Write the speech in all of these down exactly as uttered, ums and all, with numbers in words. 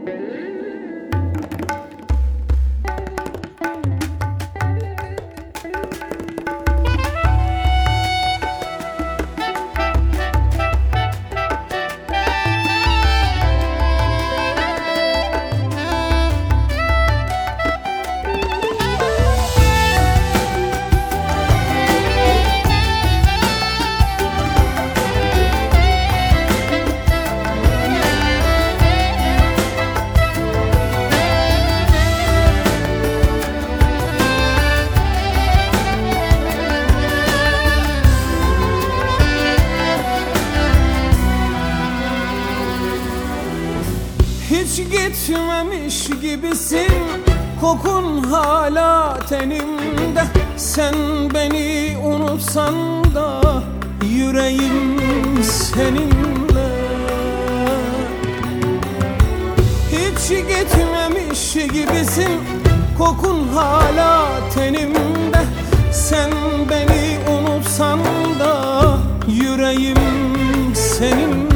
Hiç gitmemiş gibisin, kokun hala tenimde. Sen beni unutsan da yüreğim seninle. Hiç gitmemiş gibisin, kokun hala tenimde. Sen beni unutsan da yüreğim seninle.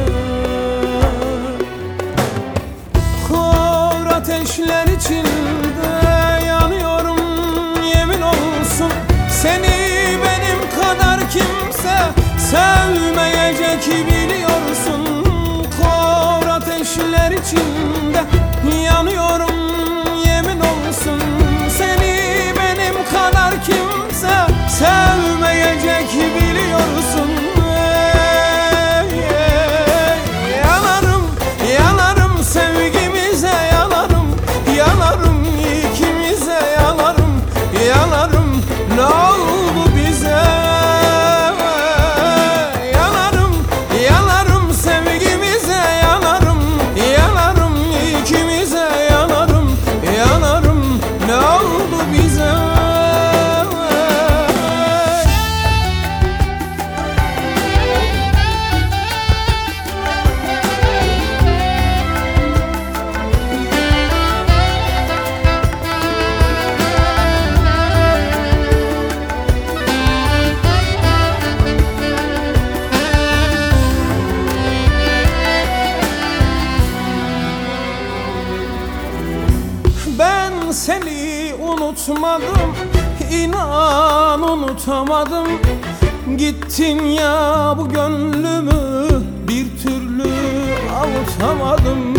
Ateşler içinde yanıyorum, yemin olsun. Seni benim kadar kimse sevmeyecek biliyorsun. Kor ateşler içinde yanıyorum, yemin olsun. Seni benim kadar kimse sevmeyecek biliyorsun. Yanarım, yanarım sevgimize, yanarım ikimize, yanarım, yanarım ne oldu bize? Yanarım, yanarım sevgimize, yanarım, yanarım ikimize, yanarım, yanarım ne oldu bize? Ben seni unutmadım, inan unutamadım. Gittin ya bu gönlümü bir türlü avutamadım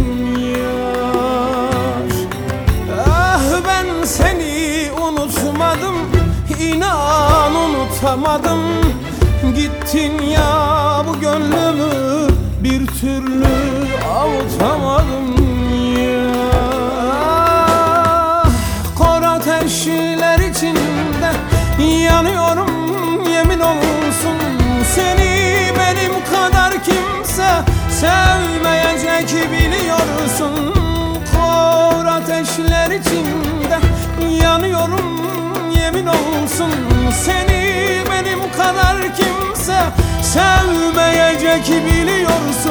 yar. Ah ben seni unutmadım, inan unutamadım. Gittin ya bu gönlümü bir türlü avutamadım yar. Ateşler içinde yanıyorum, yemin olsun. Seni benim kadar kimse sevmeyecek biliyorsun. Kor ateşler içinde yanıyorum, yemin olsun. Seni benim kadar kimse sevmeyecek biliyorsun.